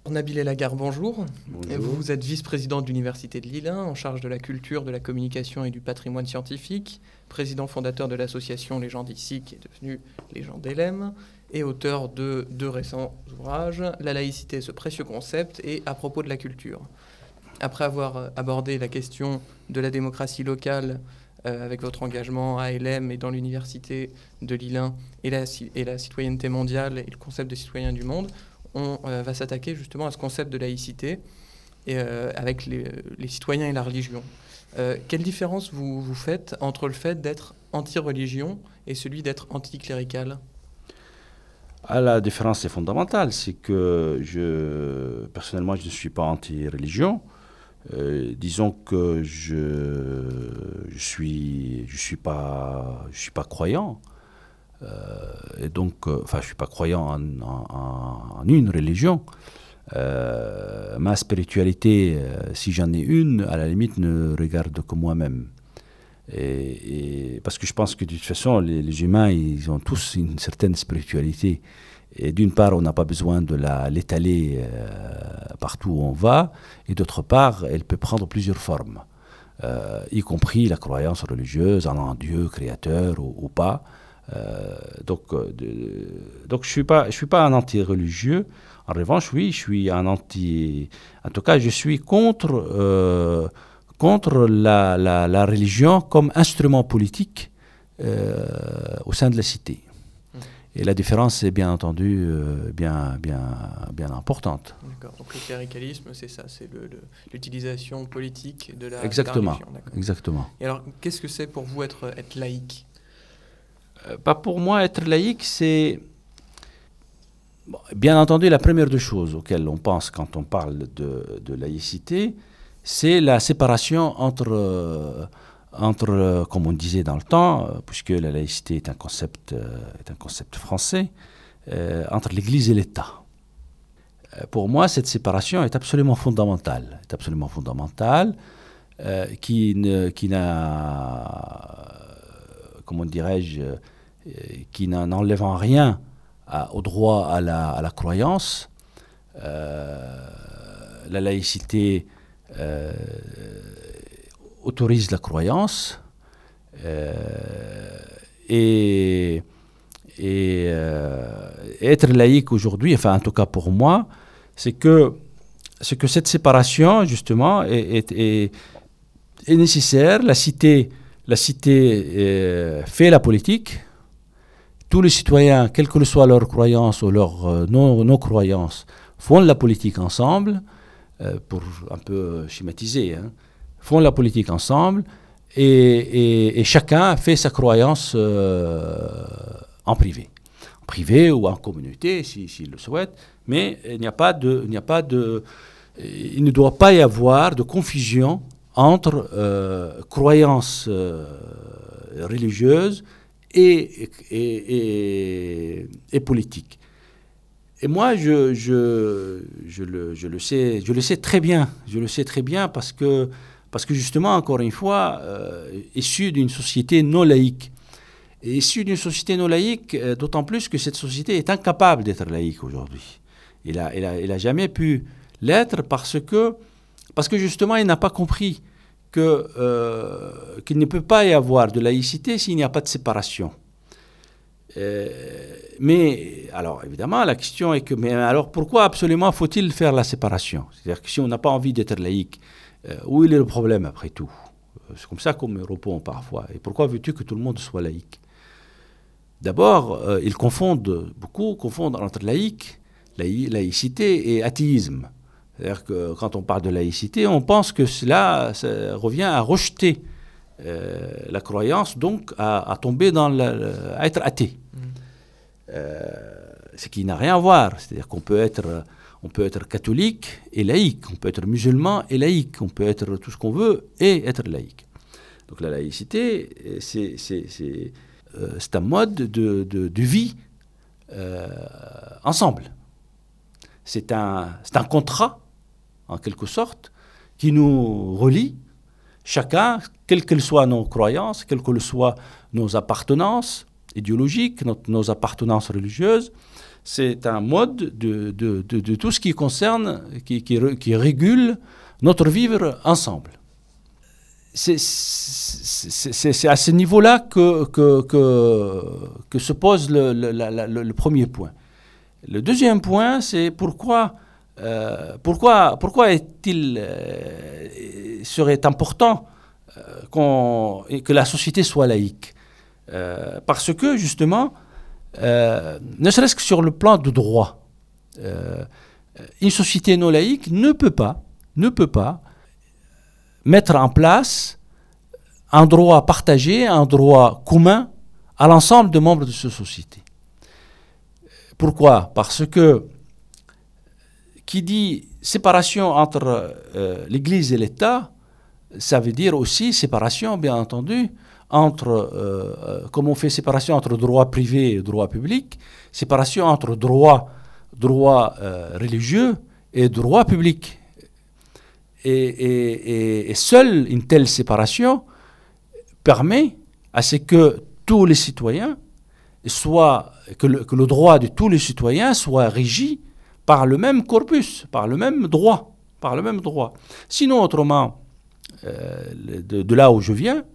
Nabil Lagarde, bonjour. Bonjour. Vous êtes vice-président de l'Université de Lille 1, en charge de la culture, de la communication et du patrimoine scientifique, président fondateur de l'association Les gens d'ici, qui est devenue Les gens d'Elem, et auteur de deux récents ouvrages, La laïcité, ce précieux concept, et À propos de la culture. Après avoir abordé la question de la démocratie locale avec votre engagement à Elem et dans l'Université de Lille 1 et la citoyenneté mondiale et le concept de citoyen du monde, on va s'attaquer justement à ce concept de laïcité et, avec les citoyens et la religion. Quelle différence vous faites entre le fait d'être anti-religion et celui d'être anticlérical ? La différence est fondamentale, c'est que personnellement, je ne suis pas anti-religion. Disons que je suis pas croyant. Et donc, je suis pas croyant en une religion. Ma spiritualité, si j'en ai une, à la limite, ne regarde que moi-même. Et parce que je pense que de toute façon, les humains, ils ont tous une certaine spiritualité. Et d'une part, on n'a pas besoin de l'étaler partout où on va. Et d'autre part, elle peut prendre plusieurs formes, y compris la croyance religieuse en un Dieu créateur ou pas. Donc je suis pas un anti-religieux. En revanche, oui, je suis un anti. En tout cas, je suis contre la religion comme instrument politique au sein de la cité. Et la différence est bien entendu bien importante. D'accord. Donc le cléricalisme, c'est ça, c'est l'utilisation politique de la religion. Exactement. Et alors, qu'est-ce que c'est pour vous être laïque ? Pour moi, être laïque, c'est bien entendu la première des choses auxquelles on pense quand on parle de laïcité, c'est la séparation entre, comme on disait dans le temps, puisque la laïcité est un concept français, entre l'Église et l'État. Pour moi, cette séparation est absolument fondamentale. Qui n'a, comment dirais-je, qui n'enlève en rien au droit à la croyance. La laïcité autorise la croyance et être laïque aujourd'hui, enfin en tout cas pour moi, c'est que cette séparation justement est nécessaire. La cité fait la politique. Tous les citoyens, quelle que soit leur croyance ou leur non-croyance, font la politique ensemble, pour un peu schématiser, font la politique ensemble et chacun fait sa croyance en privé ou en communauté s'il le souhaite, mais il ne doit pas y avoir de confusion entre croyances religieuses et politique. Et moi, je le sais très bien. Je le sais très bien parce que justement, encore une fois, issu d'une société non laïque. Et issu d'une société non laïque, d'autant plus que cette société est incapable d'être laïque aujourd'hui. Il a jamais pu l'être parce que justement, il n'a pas compris qu'il ne peut pas y avoir de laïcité s'il n'y a pas de séparation. Mais alors évidemment la question est que alors pourquoi absolument faut-il faire la séparation ? C'est-à-dire que si on n'a pas envie d'être laïque, où est le problème après tout ? C'est comme ça qu'on me répond parfois. Et pourquoi veux-tu que tout le monde soit laïque ? D'abord, beaucoup confondent entre laïcité et athéisme. C'est-à-dire que quand on parle de laïcité, on pense que ça revient à rejeter la croyance, donc à tomber à être athée. Ce qui n'a rien à voir. C'est-à-dire qu'on peut être catholique et laïque, on peut être musulman et laïque, on peut être tout ce qu'on veut et être laïque. Donc la laïcité, c'est un mode de vie ensemble. C'est un contrat, en quelque sorte, qui nous relie, chacun, quelles que soient nos croyances, quelles que soient nos appartenances idéologiques, nos appartenances religieuses, c'est un mode de tout ce qui concerne, qui régule notre vivre ensemble. C'est à ce niveau-là que se pose le premier point. Le deuxième point, c'est pourquoi serait important que la société soit laïque. Parce que, justement, ne serait-ce que sur le plan de droit, une société non laïque ne peut pas mettre en place un droit partagé, un droit commun à l'ensemble des membres de cette société. Pourquoi ? Parce que qui dit séparation entre l'Église et l'État, ça veut dire aussi séparation, bien entendu, entre, comme on fait séparation entre droit privé et droit public, séparation entre droit religieux et droit public. Et seule une telle séparation permet à ce que tous les citoyens que le droit de tous les citoyens soit régi par le même corpus, par le même droit. Sinon, autrement, de là où je viens,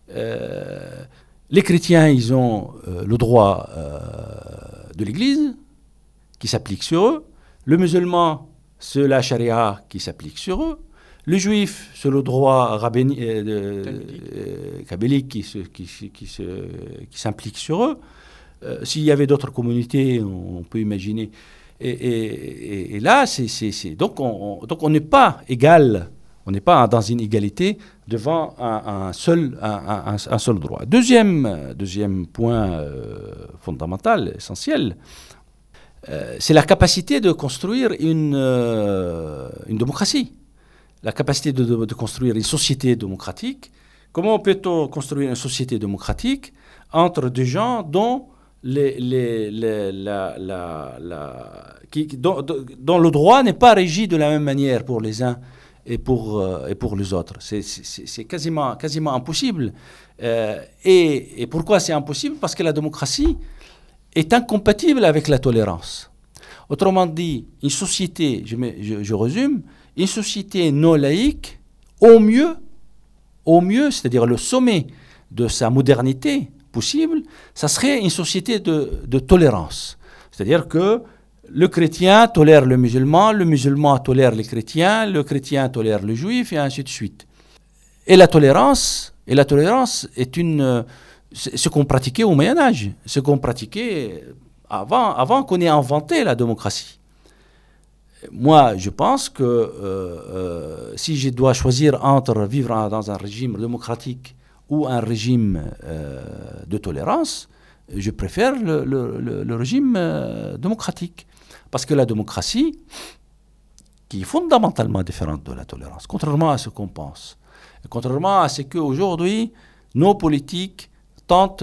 les chrétiens, ils ont le droit de l'Église qui s'applique sur eux. Le musulman, c'est la charia qui s'applique sur eux. Le juif, c'est le droit kabbalique qui s'implique sur eux. S'il y avait d'autres communautés, on peut imaginer. Et là, donc on n'est pas égal, on n'est pas dans une égalité devant un seul droit. Deuxième point fondamental, essentiel, c'est la capacité de construire une démocratie, la capacité de construire une société démocratique. Comment peut-on construire une société démocratique entre des gens dont dont le droit n'est pas régi de la même manière pour les uns et pour les autres. C'est quasiment impossible. Et pourquoi c'est impossible ? Parce que la démocratie est incompatible avec la tolérance. Autrement dit, une société, je résume, une société non laïque, au mieux, c'est-à-dire le sommet de sa modernité possible, ça serait une société de tolérance. C'est-à-dire que le chrétien tolère le musulman tolère les chrétiens, le chrétien tolère le juif, et ainsi de suite. Et la tolérance est ce qu'on pratiquait au Moyen-Âge, ce qu'on pratiquait avant qu'on ait inventé la démocratie. Moi, je pense que si je dois choisir entre vivre dans un régime démocratique ou un régime de tolérance, je préfère le régime démocratique. Parce que la démocratie, qui est fondamentalement différente de la tolérance, contrairement à ce qu'on pense, et contrairement à ce qu'aujourd'hui, nos politiques tentent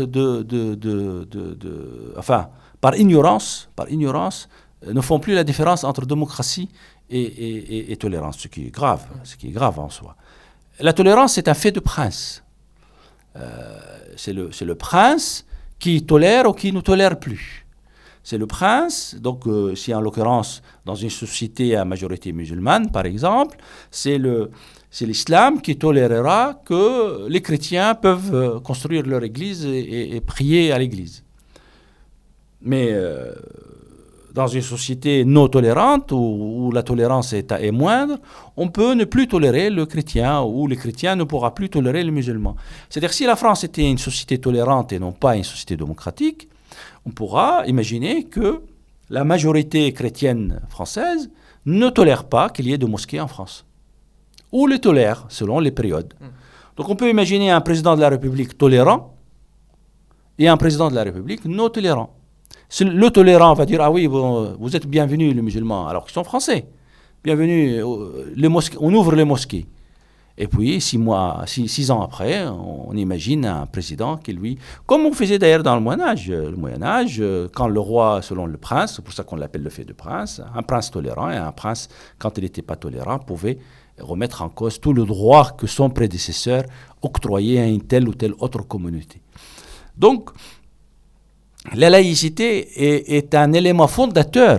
par ignorance, ne font plus la différence entre démocratie et tolérance, ce qui est grave en soi. La tolérance est un fait de prince. C'est le prince qui tolère ou qui ne tolère plus. C'est le prince, donc si en l'occurrence dans une société à majorité musulmane par exemple, c'est l'islam qui tolérera que les chrétiens peuvent construire leur église et prier à l'église. Mais dans une société non tolérante où la tolérance est moindre, on peut ne plus tolérer le chrétien ou le chrétien ne pourra plus tolérer le musulman. C'est-à-dire si la France était une société tolérante et non pas une société démocratique, on pourra imaginer que la majorité chrétienne française ne tolère pas qu'il y ait de mosquées en France. Ou les tolère selon les périodes. Donc on peut imaginer un président de la République tolérant et un président de la République non tolérant. Le tolérant va dire « Ah oui, vous êtes bienvenus les musulmans », alors qu'ils sont français. Bienvenue, on ouvre les mosquées. Et puis, 6 ans après, on imagine un président qui, lui, comme on faisait d'ailleurs dans le Moyen-Âge. Le Moyen-Âge, quand le roi, selon le prince, c'est pour ça qu'on l'appelle le fait de prince, un prince tolérant et un prince, quand il n'était pas tolérant, pouvait remettre en cause tout le droit que son prédécesseur octroyait à une telle ou telle autre communauté. Donc, la laïcité est un élément fondateur,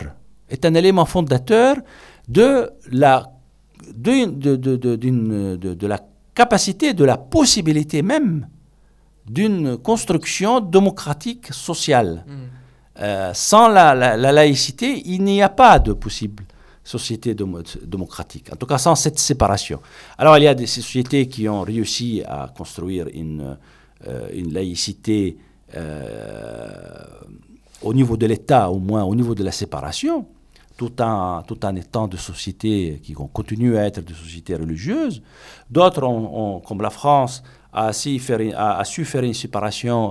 de la, de la capacité, de la possibilité même d'une construction démocratique sociale. Sans la laïcité, il n'y a pas de possible société démocratique, en tout cas sans cette séparation. Alors il y a des sociétés qui ont réussi à construire une laïcité au niveau de l'État, au moins au niveau de la séparation, tout en étant de sociétés qui ont continué à être des sociétés religieuses. D'autres, comme la France, a su faire une séparation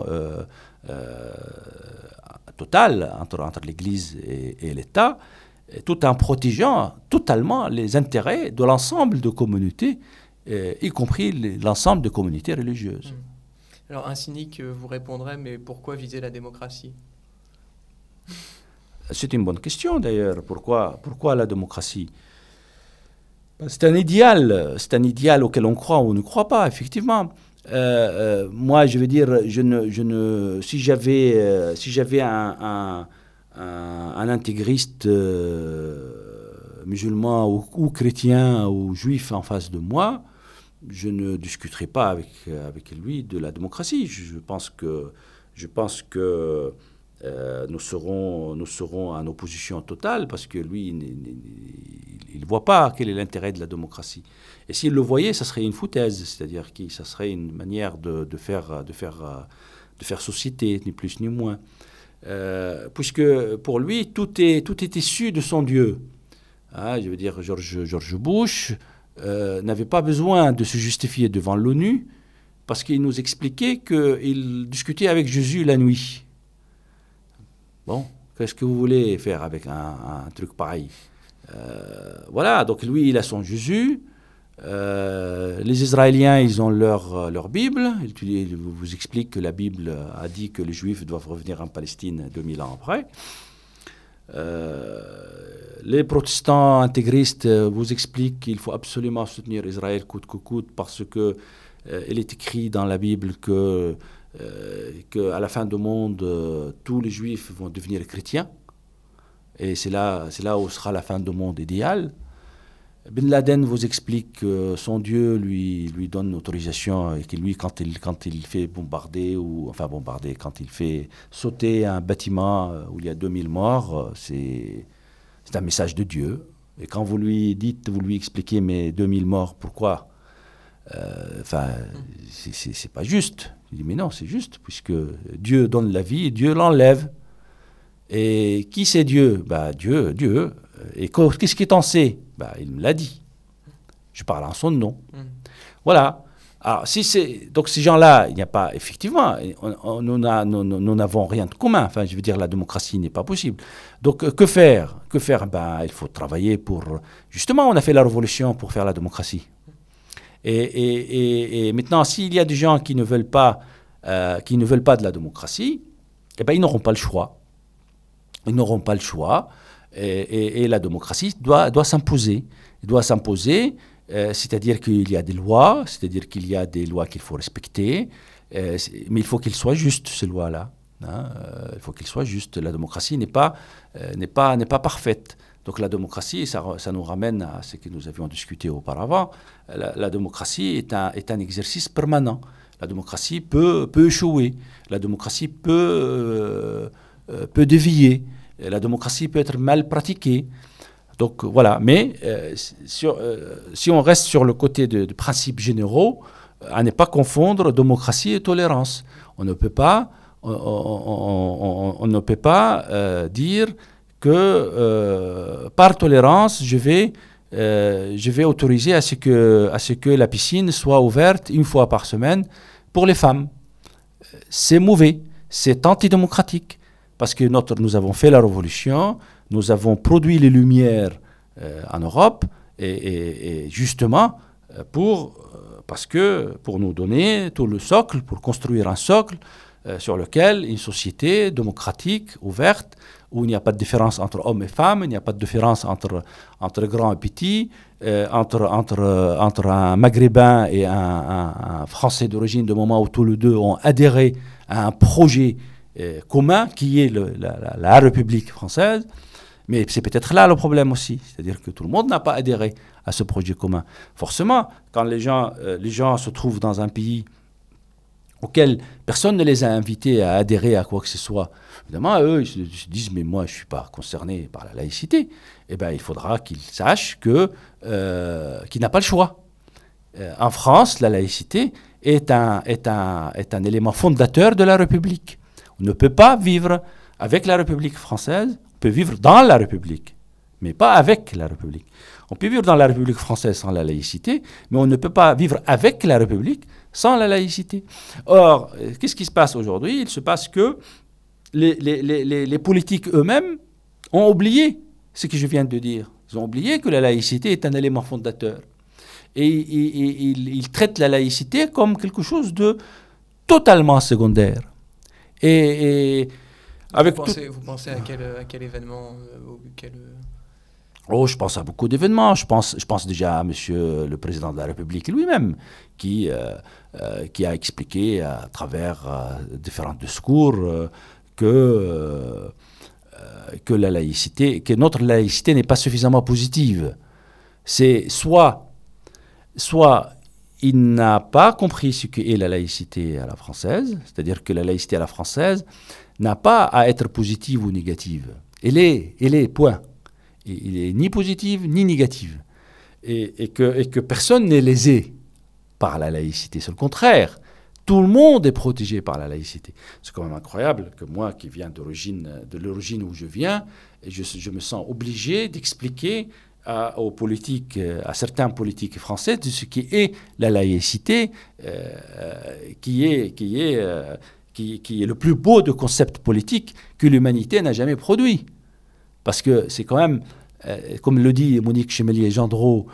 totale entre l'Église et l'État, tout en protégeant totalement les intérêts de l'ensemble de communautés, y compris l'ensemble de communautés religieuses. Alors un cynique vous répondrait, mais pourquoi viser la démocratie ? C'est une bonne question d'ailleurs. Pourquoi la démocratie ? C'est un idéal auquel on croit ou on ne croit pas, effectivement. Moi, je veux dire, si j'avais un intégriste musulman ou chrétien ou juif en face de moi, je ne discuterai pas avec lui de la démocratie. Je pense que nous serons en opposition totale parce que lui, il ne voit pas quel est l'intérêt de la démocratie. Et s'il le voyait, ça serait une foutaise, c'est-à-dire que ça serait une manière de faire société, ni plus ni moins. Puisque pour lui, tout est issu de son Dieu. Je veux dire, George Bush n'avait pas besoin de se justifier devant l'ONU parce qu'il nous expliquait qu'il discutait avec Jésus la nuit. Bon, qu'est-ce que vous voulez faire avec un truc pareil ? Voilà, donc lui, il a son Jésus. Les Israéliens, ils ont leur Bible. Il vous explique que la Bible a dit que les Juifs doivent revenir en Palestine 2000 ans après. Les protestants intégristes vous expliquent qu'il faut absolument soutenir Israël coûte que coûte parce que il est écrit dans la Bible qu'à la fin du monde, tous les Juifs vont devenir chrétiens. Et c'est là où sera la fin du monde idéale. Ben Laden vous explique que son Dieu lui donne l'autorisation et que lui, quand il fait bombarder, quand il fait sauter un bâtiment où il y a 2000 morts, c'est un message de Dieu. Et quand vous lui expliquez, mais 2000 morts, pourquoi ? C'est pas juste. Il dit, mais non, c'est juste, puisque Dieu donne la vie et Dieu l'enlève. Et qui c'est Dieu ? Dieu. Et qu'est-ce qu'il t'en sait ? Il me l'a dit. Je parle en son nom. Voilà. Alors, donc ces gens-là, il n'y a pas, effectivement, nous n'avons rien de commun. Enfin, je veux dire, la démocratie n'est pas possible. Donc, que faire ? Il faut travailler pour... Justement, on a fait la révolution pour faire la démocratie. Et maintenant, s'il y a des gens qui ne veulent pas de la démocratie, ils n'auront pas le choix. Ils n'auront pas le choix. Et la démocratie doit s'imposer. Elle doit s'imposer, c'est-à-dire qu'il y a des lois, qu'il faut respecter, mais il faut qu'elles soient justes, ces lois-là. Il faut qu'elles soient justes. La démocratie n'est pas parfaite. Donc la démocratie, ça nous ramène à ce que nous avions discuté auparavant. La démocratie est un exercice permanent. La démocratie peut échouer. La démocratie peut dévier. La démocratie peut être mal pratiquée. Donc voilà. Mais si on reste sur le côté de principes généraux, à ne pas confondre démocratie et tolérance. On ne peut pas dire que par tolérance, je vais autoriser à ce que la piscine soit ouverte une fois par semaine pour les femmes. C'est mauvais, c'est antidémocratique, parce que nous avons fait la révolution, nous avons produit les Lumières en Europe, et justement parce que pour nous donner tout le socle, pour construire un socle sur lequel une société démocratique, ouverte, où il n'y a pas de différence entre hommes et femmes, il n'y a pas de différence entre grand et petit, entre un Maghrébin et un Français d'origine, du moment où tous les deux ont adhéré à un projet commun qui est la République française. Mais c'est peut-être là le problème aussi, c'est-à-dire que tout le monde n'a pas adhéré à ce projet commun. Forcément, quand les gens se trouvent dans un pays auquel personne ne les a invités à adhérer à quoi que ce soit, évidemment, eux, ils se disent « mais moi, je ne suis pas concerné par la laïcité ». Eh bien, il faudra qu'ils sachent qu'il n'a pas le choix. En France, la laïcité est un élément fondateur de la République. On ne peut pas vivre avec la République française. On peut vivre dans la République, mais pas avec la République. On peut vivre dans la République française sans la laïcité, mais on ne peut pas vivre avec la République sans la laïcité. Or, qu'est-ce qui se passe aujourd'hui? Il se passe que les politiques eux-mêmes ont oublié ce que je viens de dire. Ils ont oublié que la laïcité est un élément fondateur. Et ils traitent la laïcité comme quelque chose de totalement secondaire. Vous pensez à quel événement Oh, je pense à beaucoup d'événements. Je pense déjà à Monsieur le Président de la République lui-même, qui a expliqué à travers différents discours que notre laïcité n'est pas suffisamment positive. C'est soit il n'a pas compris ce qu'est la laïcité à la française, c'est-à-dire que la laïcité à la française n'a pas à être positive ou négative. Elle est, point. Il est ni positive ni négative. Et que personne n'est lésé par la laïcité. C'est le contraire. Tout le monde est protégé par la laïcité. C'est quand même incroyable que moi, qui viens de l'origine où je viens, je me sens obligé d'expliquer aux politiques, à certains politiques français, de ce qui est la laïcité, qui est le plus beau de concepts politiques que l'humanité n'a jamais produit. Parce que c'est quand même, comme le dit Monique Chemelier-Gendreau,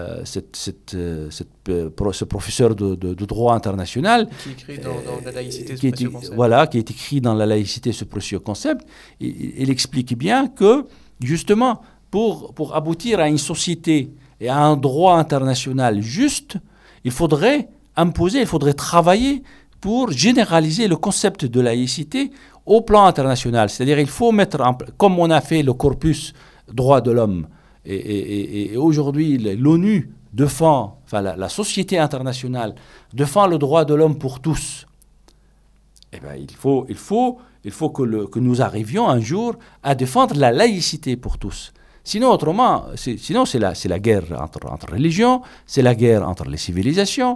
ce professeur de droit international, qui écrit dans la laïcité, qui est écrit dans la laïcité, ce précieux concept, il explique bien que, justement, pour aboutir à une société et à un droit international juste, il faudrait travailler pour généraliser le concept de laïcité au plan international. C'est-à-dire il faut comme on a fait le corpus droits de l'homme, et aujourd'hui l'ONU défend, la société internationale défend le droit de l'homme pour tous. Eh bien, il faut que nous arrivions un jour à défendre la laïcité pour tous. Sinon, c'est la guerre entre religions, c'est la guerre entre les civilisations,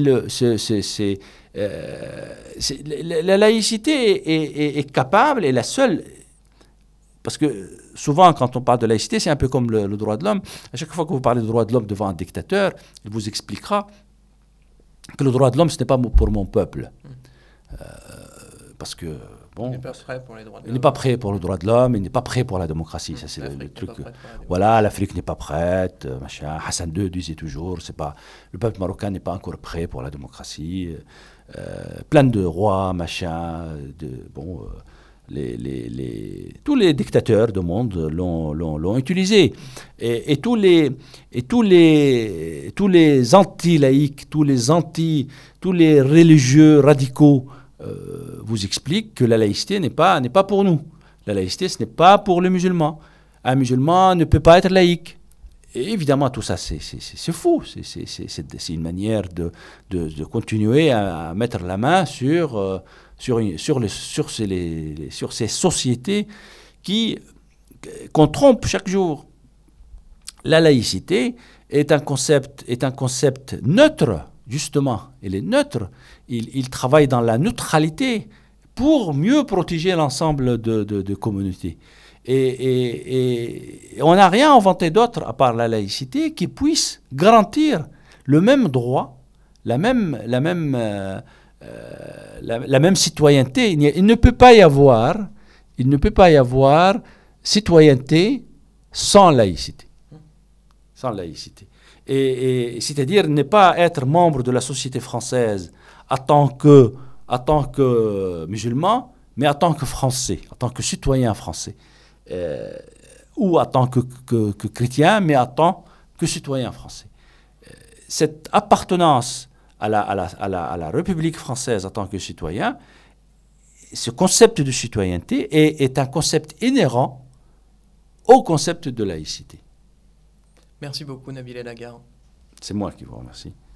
la laïcité est capable, est la seule. Parce que souvent, quand on parle de laïcité, c'est un peu comme le droit de l'homme. À chaque fois que vous parlez de droit de l'homme devant un dictateur, il vous expliquera que le droit de l'homme, ce n'est pas pour mon peuple. Parce que, bon, il n'est pas prêt pour les droits de l'homme. Il n'est pas prêt pour le droit de l'homme, il n'est pas prêt pour la démocratie. Ça, c'est le truc. Voilà, l'Afrique n'est pas prête, machin. Hassan II disait toujours, le peuple marocain n'est pas encore prêt pour la démocratie. Plein de rois, machin. Tous les dictateurs du monde l'ont utilisé. Et tous les anti-laïcs, tous les religieux radicaux vous expliquent que la laïcité n'est pas pour nous. La laïcité, ce n'est pas pour les musulmans. Un musulman ne peut pas être laïque. Et évidemment, tout ça, c'est faux. C'est une manière de continuer à mettre la main sur ces sociétés qu'on trompe chaque jour. La laïcité est un concept neutre, justement. Il est neutre. Il travaille dans la neutralité pour mieux protéger l'ensemble de communautés. Et on n'a rien inventé d'autre à part la laïcité qui puisse garantir le même droit, la même citoyenneté. Il ne peut pas y avoir citoyenneté sans laïcité. Sans laïcité. Et c'est-à-dire ne pas être membre de la société française en tant que musulman, mais en tant que Français, en tant que citoyen français. Ou en tant que chrétien, mais en tant que citoyen français. Cette appartenance à la République française en tant que citoyen, ce concept de citoyenneté est un concept inhérent au concept de laïcité. Merci beaucoup, Nabil El Aggar. C'est moi qui vous remercie.